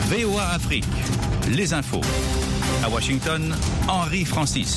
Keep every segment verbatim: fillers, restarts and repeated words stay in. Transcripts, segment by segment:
V O A Afrique, les infos. À Washington, Henri Francisque.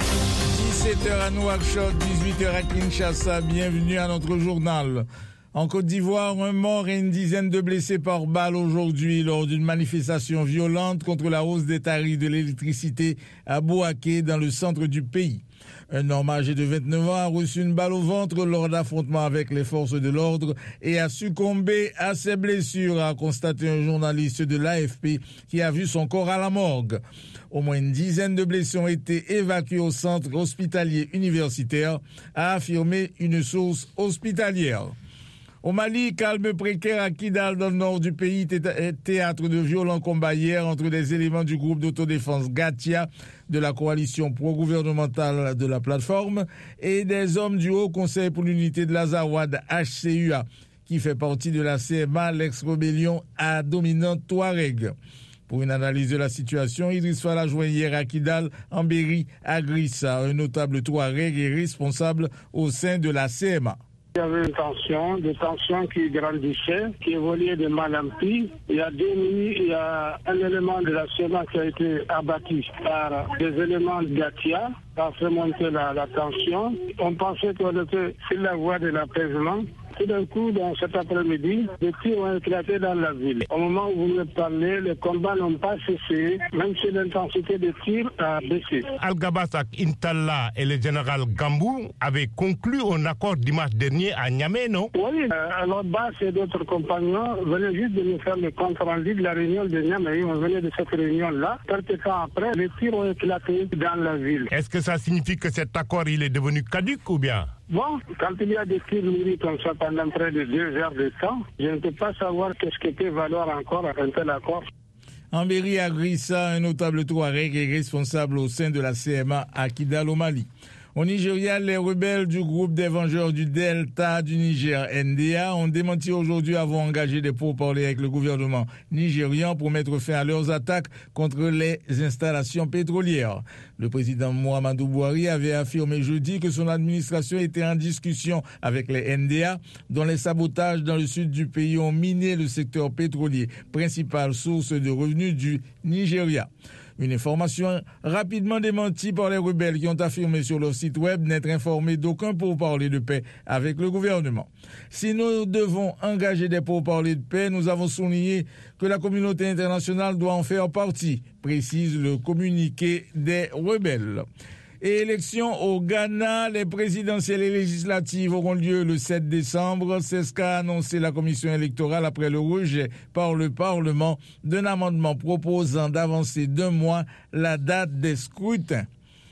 dix-sept heures à Nouakchott, dix-huit heures à Kinshasa. Bienvenue à notre journal. En Côte d'Ivoire, un mort et une dizaine de blessés par balle aujourd'hui lors d'une manifestation violente contre la hausse des tarifs de l'électricité à Bouaké dans le centre du pays. Un homme âgé de vingt-neuf ans a reçu une balle au ventre lors d'affrontements avec les forces de l'ordre et a succombé à ses blessures, a constaté un journaliste de l'A F P qui a vu son corps à la morgue. Au moins une dizaine de blessés ont été évacués au centre hospitalier universitaire, a affirmé une source hospitalière. Au Mali, calme précaire à Kidal dans le nord du pays, théâtre de violents combats hier entre des éléments du groupe d'autodéfense Gatia de la coalition pro-gouvernementale de la plateforme et des hommes du Haut Conseil pour l'unité de l'Azawad H C U A qui fait partie de la C M A, l'ex-rébellion à dominante Touareg. Pour une analyse de la situation, Idriss Fall a joint hier à Kidal, Ambéry Agrissa, un notable Touareg et responsable au sein de la C M A. Il y avait une tension, des tensions qui grandissaient, qui évoluaient de mal en pis. Il y a deux nuits, il y a un élément de la C M A qui a été abattu par des éléments de Gatia. Ça a fait monter la, la tension. On pensait qu'on était sur la voie de l'apaisement. Tout d'un coup, dans cet après-midi, les tirs ont éclaté dans la ville. Au moment où vous me parlez, les combats n'ont pas cessé, même si l'intensité des tirs a baissé. Al-Gabatak Intalla et le général Gambou avaient conclu un accord dimanche dernier à Niamey, non? Oui, euh, alors Bass et d'autres compagnons venaient juste de nous faire le compte rendu de la réunion de Niamey. On venait de cette réunion-là. Quelques temps après, les tirs ont éclaté dans la ville. Est-ce que ça signifie que cet accord il est devenu caduc ou bien? Bon, quand il y a des tirs nourris comme ça pendant près de deux heures de temps, je ne peux pas savoir qu'est-ce que peut valoir encore un tel accord. Ambéry Agrissa, un notable Touareg, est responsable au sein de la C M A à Kidal au Mali. Au Nigeria, les rebelles du groupe des Vengeurs du Delta du Niger, N D A, ont démenti aujourd'hui avoir engagé des pourparlers avec le gouvernement nigérian pour mettre fin à leurs attaques contre les installations pétrolières. Le président Muhammadu Buhari avait affirmé jeudi que son administration était en discussion avec les N D A, dont les sabotages dans le sud du pays ont miné le secteur pétrolier, principale source de revenus du Nigeria. Une information rapidement démentie par les rebelles qui ont affirmé sur leur site web n'être informés d'aucun pourparler de paix avec le gouvernement. Si nous devons engager des pourparlers de paix, nous avons souligné que la communauté internationale doit en faire partie, précise le communiqué des rebelles. Et élections au Ghana, les présidentielles et législatives auront lieu le sept décembre. C'est ce qu'a annoncé la commission électorale après le rejet par le Parlement d'un amendement proposant d'avancer d'un mois la date des scrutins.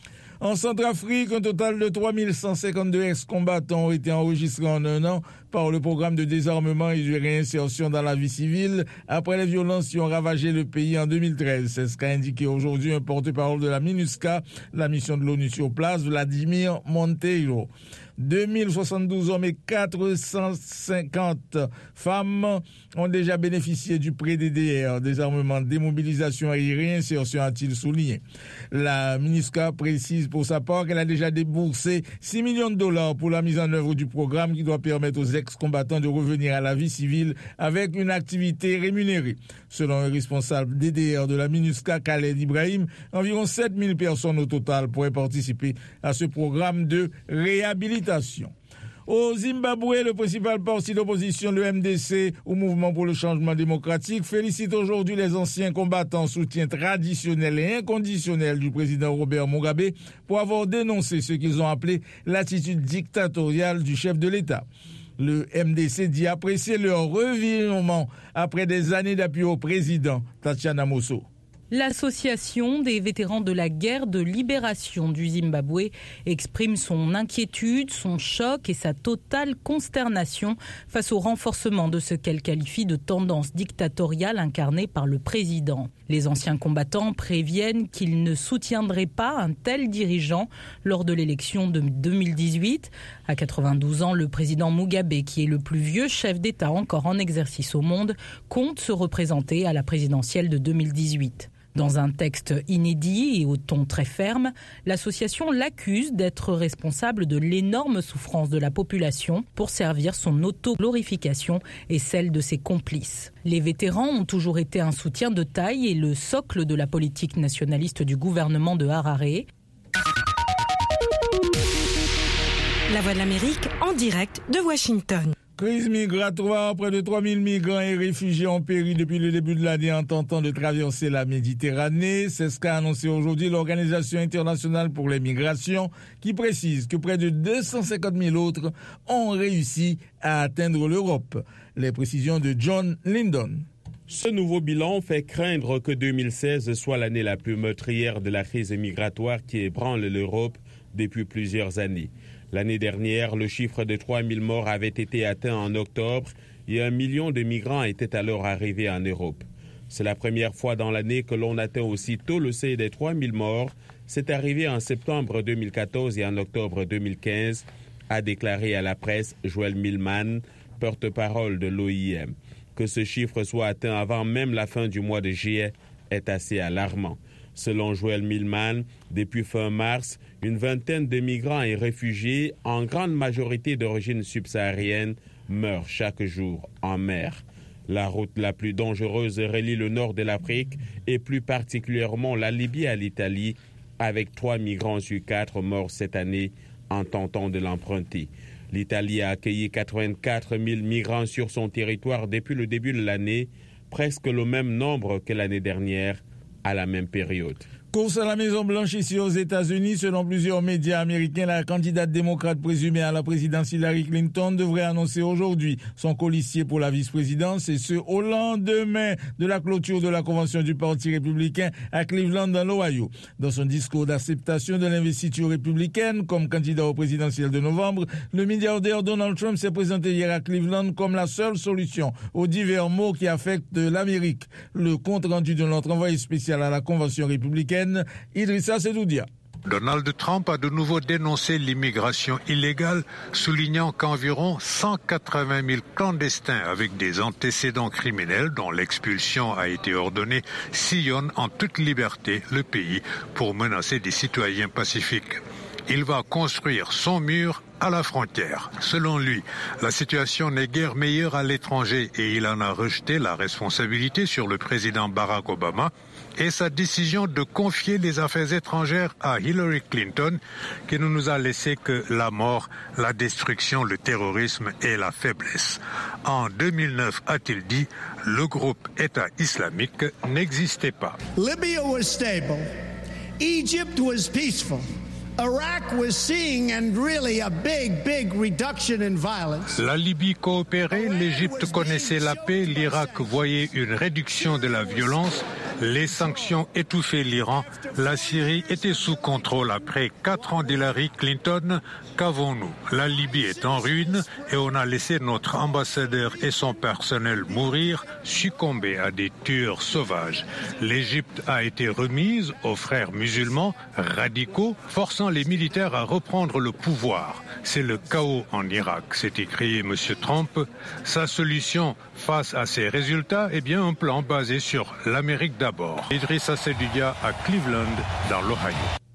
En Centrafrique, un total de trois mille cent cinquante-deux ex-combattants ont été enregistrés en un an par le programme de désarmement et de réinsertion dans la vie civile après les violences qui ont ravagé le pays en deux mille treize. C'est ce qu'a indiqué aujourd'hui un porte-parole de la MINUSCA, la mission de l'ONU sur place, Vladimir Monteiro. deux mille soixante-douze hommes et quatre cent cinquante femmes ont déjà bénéficié du prêt D D R, désarmement, démobilisation et réinsertion, a-t-il souligné. La MINUSCA précise pour sa part qu'elle a déjà déboursé six millions de dollars pour la mise en œuvre du programme qui doit permettre aux ex-combattants de revenir à la vie civile avec une activité rémunérée. Selon un responsable D D R de la MINUSCA, Khaled Ibrahim, environ sept mille personnes au total pourraient participer à ce programme de réhabilitation. Au Zimbabwe, le principal parti d'opposition, le M D C, au Mouvement pour le changement démocratique, félicite aujourd'hui les anciens combattants, soutien traditionnel et inconditionnel du président Robert Mugabe pour avoir dénoncé ce qu'ils ont appelé l'attitude dictatoriale du chef de l'État. Le M D C dit apprécier leur revirement après des années d'appui au président. Tatiana Mosso. L'association des vétérans de la guerre de libération du Zimbabwe exprime son inquiétude, son choc et sa totale consternation face au renforcement de ce qu'elle qualifie de tendance dictatoriale incarnée par le président. Les anciens combattants préviennent qu'ils ne soutiendraient pas un tel dirigeant lors de l'élection de deux mille dix-huit. À quatre-vingt-douze ans, le président Mugabe, qui est le plus vieux chef d'État encore en exercice au monde, compte se représenter à la présidentielle de deux mille dix-huit. Dans un texte inédit et au ton très ferme, l'association l'accuse d'être responsable de l'énorme souffrance de la population pour servir son auto-glorification et celle de ses complices. Les vétérans ont toujours été un soutien de taille et le socle de la politique nationaliste du gouvernement de Harare. La Voix de l'Amérique en direct de Washington. Crise migratoire, près de trois mille migrants et réfugiés ont péri depuis le début de l'année en tentant de traverser la Méditerranée. C'est ce qu'a annoncé aujourd'hui l'Organisation internationale pour les migrations, qui précise que près de deux cent cinquante mille autres ont réussi à atteindre l'Europe. Les précisions de John Lyndon. Ce nouveau bilan fait craindre que deux mille seize soit l'année la plus meurtrière de la crise migratoire qui ébranle l'Europe depuis plusieurs années. L'année dernière, le chiffre de trois mille morts avait été atteint en octobre et un million de migrants étaient alors arrivés en Europe. C'est la première fois dans l'année que l'on atteint aussi tôt le seuil des trois mille morts. C'est arrivé en septembre deux mille quatorze et en octobre deux mille quinze, a déclaré à la presse Joel Millman, porte-parole de l'O I M. Que ce chiffre soit atteint avant même la fin du mois de juillet est assez alarmant. Selon Joel Millman, depuis fin mars, une vingtaine de migrants et réfugiés, en grande majorité d'origine subsaharienne, meurent chaque jour en mer. La route la plus dangereuse relie le nord de l'Afrique et plus particulièrement la Libye à l'Italie, avec trois migrants sur quatre morts cette année en tentant de l'emprunter. L'Italie a accueilli quatre-vingt-quatre mille migrants sur son territoire depuis le début de l'année, presque le même nombre que l'année dernière à la même période. Course à la Maison-Blanche ici aux États-Unis. Selon plusieurs médias américains, la candidate démocrate présumée à la présidence Hillary Clinton devrait annoncer aujourd'hui son colistier pour la vice-présidence, et ce au lendemain de la clôture de la convention du Parti républicain à Cleveland dans l'Ohio. Dans son discours d'acceptation de l'investiture républicaine comme candidat au présidentiel de novembre, le milliardaire Donald Trump s'est présenté hier à Cleveland comme la seule solution aux divers maux qui affectent l'Amérique. Le compte rendu de notre envoyé spécial à la convention républicaine, Idrissa Sedoudia. Donald Trump a de nouveau dénoncé l'immigration illégale, soulignant qu'environ cent quatre-vingt mille clandestins avec des antécédents criminels dont l'expulsion a été ordonnée sillonnent en toute liberté le pays pour menacer des citoyens pacifiques. Il va construire son mur à la frontière. Selon lui, la situation n'est guère meilleure à l'étranger et il en a rejeté la responsabilité sur le président Barack Obama et sa décision de confier les affaires étrangères à Hillary Clinton, qui ne nous a laissé que la mort, la destruction, le terrorisme et la faiblesse. En deux mille neuf, a-t-il dit, le groupe État islamique n'existait pas. Libya was stable. Egypt was peaceful. Iraq was seeing and really a big, big reduction in violence. La Libye coopérait, l'Égypte connaissait la paix, l'Irak voyait une réduction de la violence, les sanctions étouffaient l'Iran, la Syrie était sous contrôle après quatre ans d'Hillary Clinton. Qu'avons-nous? La Libye est en ruine et on a laissé notre ambassadeur et son personnel mourir, succomber à des tueurs sauvages. L'Égypte a été remise aux frères musulmans radicaux, forçant les militaires à reprendre le pouvoir. C'est le chaos en Irak, s'est écrié M. Trump. Sa solution face à ces résultats, eh bien un plan basé sur l'Amérique d'abord. Idrissa Sedoudia à Cleveland, dans l'Ohio.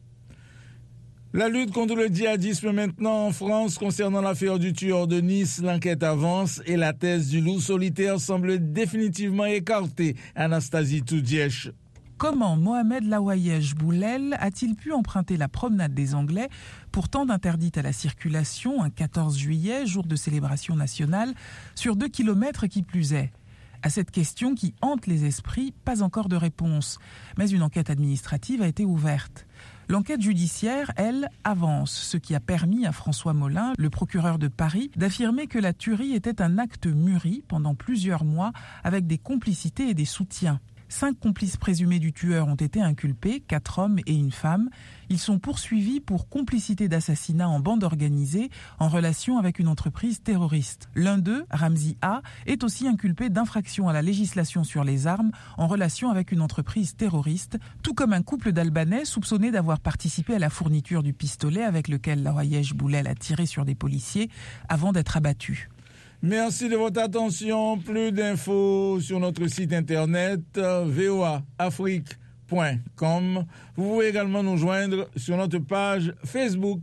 La lutte contre le djihadisme maintenant en France. Concernant l'affaire du tueur de Nice, l'enquête avance et la thèse du loup solitaire semble définitivement écartée. Anastasie Toudièche. Comment Mohamed Laouayesh Boulel a-t-il pu emprunter la promenade des Anglais, pourtant interdite à la circulation, un quatorze juillet, jour de célébration nationale, sur deux kilomètres qui plus est? À cette question qui hante les esprits, pas encore de réponse. Mais une enquête administrative a été ouverte. L'enquête judiciaire, elle, avance, ce qui a permis à François Molin, le procureur de Paris, d'affirmer que la tuerie était un acte mûri pendant plusieurs mois avec des complicités et des soutiens. Cinq complices présumés du tueur ont été inculpés, quatre hommes et une femme. Ils sont poursuivis pour complicité d'assassinat en bande organisée en relation avec une entreprise terroriste. L'un d'eux, Ramzi A, est aussi inculpé d'infraction à la législation sur les armes en relation avec une entreprise terroriste, tout comme un couple d'Albanais soupçonnés d'avoir participé à la fourniture du pistolet avec lequel Laouayesh Boulel a tiré sur des policiers avant d'être abattu. Merci de votre attention. Plus d'infos sur notre site internet v o a afrique point com. point com. Vous pouvez également nous joindre sur notre page Facebook.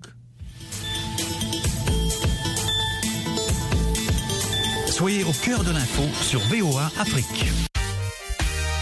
Soyez au cœur de l'info sur V O A Afrique.